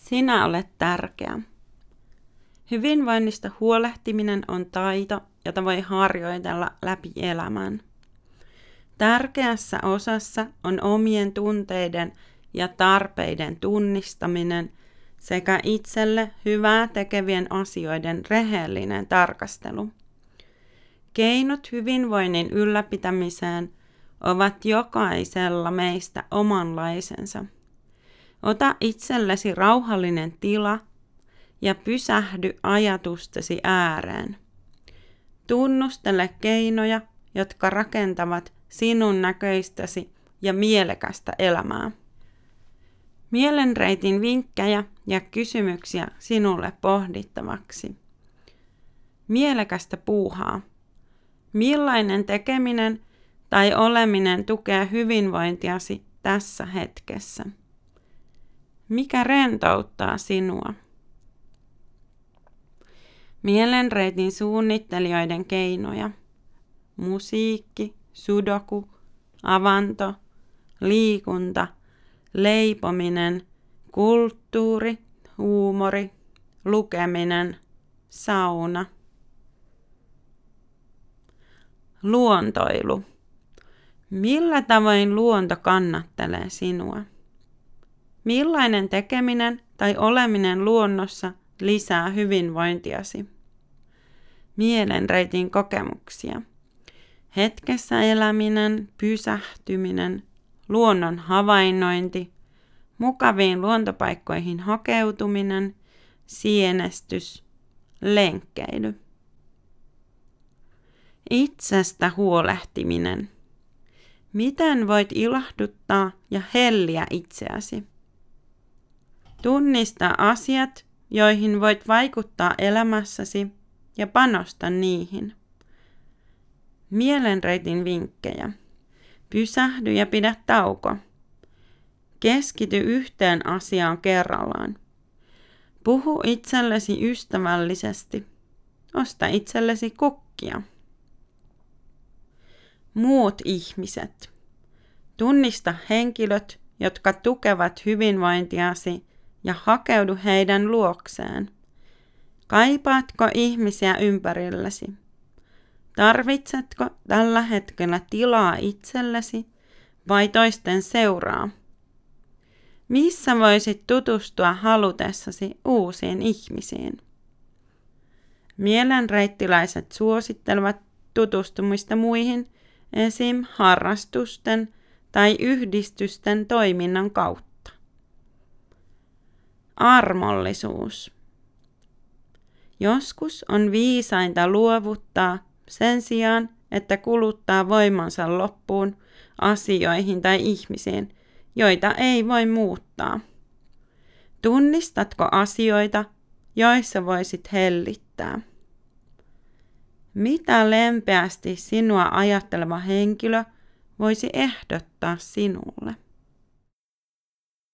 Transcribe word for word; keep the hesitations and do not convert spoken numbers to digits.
Sinä olet tärkeä. Hyvinvoinnista huolehtiminen on taito, jota voi harjoitella läpi elämän. Tärkeässä osassa on omien tunteiden ja tarpeiden tunnistaminen sekä itselle hyvää tekevien asioiden rehellinen tarkastelu. Keinot hyvinvoinnin ylläpitämiseen ovat jokaisella meistä omanlaisensa. Ota itsellesi rauhallinen tila ja pysähdy ajatustesi ääreen. Tunnustele keinoja, jotka rakentavat sinun näköistäsi ja mielekästä elämää. Mielenreitin vinkkejä ja kysymyksiä sinulle pohdittavaksi. Mielekästä puuhaa. Millainen tekeminen tai oleminen tukee hyvinvointiasi tässä hetkessä? Mikä rentouttaa sinua? Mielenreitin suunnittelijoiden keinoja. Musiikki, sudoku, avanto, liikunta, leipominen, kulttuuri, huumori, lukeminen, sauna. Luontoilu. Millä tavoin luonto kannattelee sinua? Millainen tekeminen tai oleminen luonnossa lisää hyvinvointiasi? Mielenreitin kokemuksia. Hetkessä eläminen, pysähtyminen, luonnon havainnointi, mukaviin luontopaikkoihin hakeutuminen, sienestys, lenkkeily. Itsestä huolehtiminen. Miten voit ilahduttaa ja helliä itseäsi? Tunnista asiat, joihin voit vaikuttaa elämässäsi ja panosta niihin. Mielenreitin vinkkejä. Pysähdy ja pidä tauko. Keskity yhteen asiaan kerrallaan. Puhu itsellesi ystävällisesti. Osta itsellesi kukkia. Muut ihmiset. Tunnista henkilöt, jotka tukevat hyvinvointiasi ja hakeudu heidän luokseen. Kaipaatko ihmisiä ympärillesi? Tarvitsetko tällä hetkellä tilaa itsellesi vai toisten seuraa? Missä voisit tutustua halutessasi uusiin ihmisiin? Mielenreittiläiset suosittelevat tutustumista muihin esim. Harrastusten tai yhdistysten toiminnan kautta. Armollisuus. Joskus on viisainta luovuttaa sen sijaan, että kuluttaa voimansa loppuun asioihin tai ihmisiin, joita ei voi muuttaa. Tunnistatko asioita, joissa voisit hellittää? Mitä lempeästi sinua ajatteleva henkilö voisi ehdottaa sinulle?